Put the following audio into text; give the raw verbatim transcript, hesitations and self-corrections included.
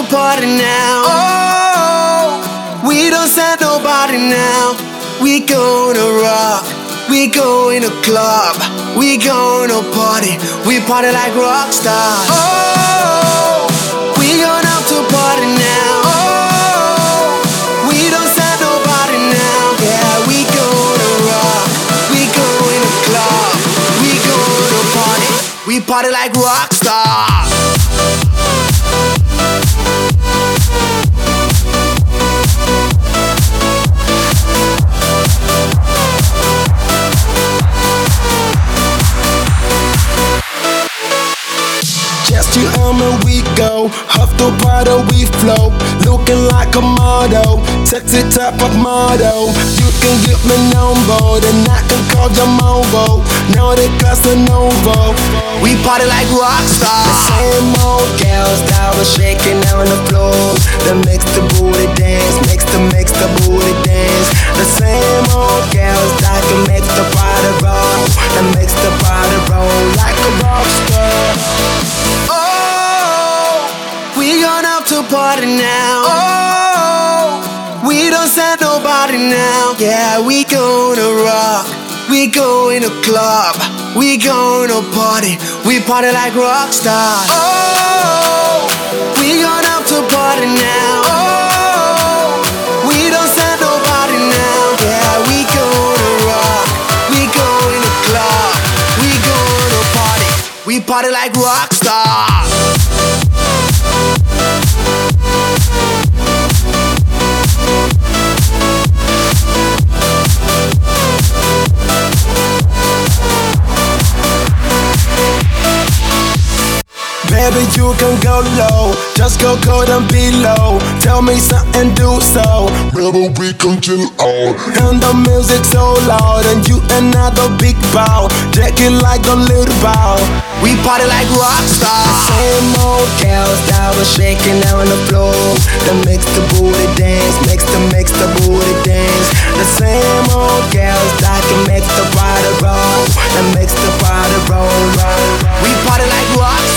to party now. Oh, we don't send nobody now. We gonna rock, we go in a club, we gonna party, we party like rock stars. Oh, we gonna to party now. Oh, we don't send nobody now. Yeah, we gonna rock, we go in a club, we gonna party, we party like rock stars. Just you and me, we go. Huff the party, we flow. Looking like a model, sexy type of model. You can give me number, then I can call your mobile. Now they Casanova. We party like rock stars. The same old girls that was shaking on the floor. That makes the booty dance, makes the makes the booty dance. The same old girls that can make the party roll, that makes the party roll like a rock star. We gonna to party now. Oh, we don't send nobody now. Yeah, we gonna rock, we go in a club, we gonna party, we party like rock stars. Oh, we gonna to party now. Oh, we don't send nobody now. Yeah, we gonna rock, we go in a club, we gonna party, we party like rock stars. Baby, you can go low, just go cold and be low. Tell me something, do so. Baby, we can chill out. And the music so loud, and you another big bow. Jack it like a little bow. We party like rock stars. Same old girls that was shaking on the floor. That makes the booty dance, makes the makes the booty dance. The same old girls that can make the party roll, that makes the party roll, roll. We party like rock stars.